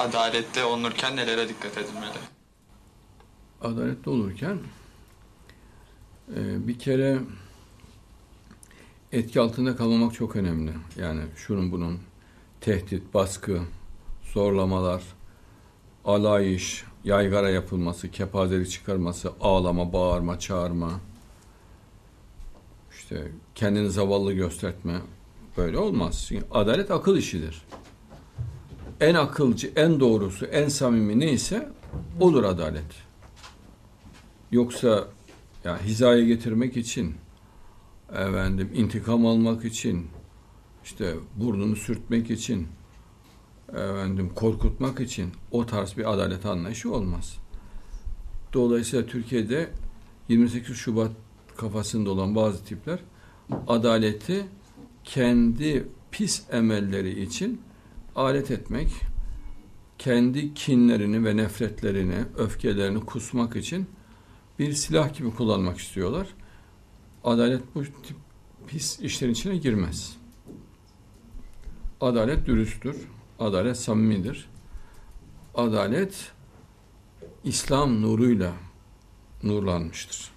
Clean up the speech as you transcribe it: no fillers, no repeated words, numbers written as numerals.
Adaletli olunurken nelere dikkat edilmeli? Adaletli olurken bir kere etki altında kalmamak çok önemli. Yani şunun bunun tehdit, baskı, zorlamalar, alayiş, yaygara yapılması, kepazelik çıkarması, ağlama, bağırma, çağırma, işte kendini zavallı gösterme, böyle olmaz. Çünkü adalet akıl işidir. En akılcı, en doğrusu, en samimi neyse olur adalet. Yoksa ya hizaya getirmek için, intikam almak için, işte burnunu sürtmek için, korkutmak için o tarz bir adalet anlayışı olmaz. Dolayısıyla Türkiye'de 28 Şubat kafasında olan bazı tipler adaleti kendi pis emelleri için alet etmek, kendi kinlerini ve nefretlerini, öfkelerini kusmak için bir silah gibi kullanmak istiyorlar. Adalet bu tip pis işlerin içine girmez. Adalet dürüsttür. Adalet samimidir. Adalet İslam nuruyla nurlanmıştır.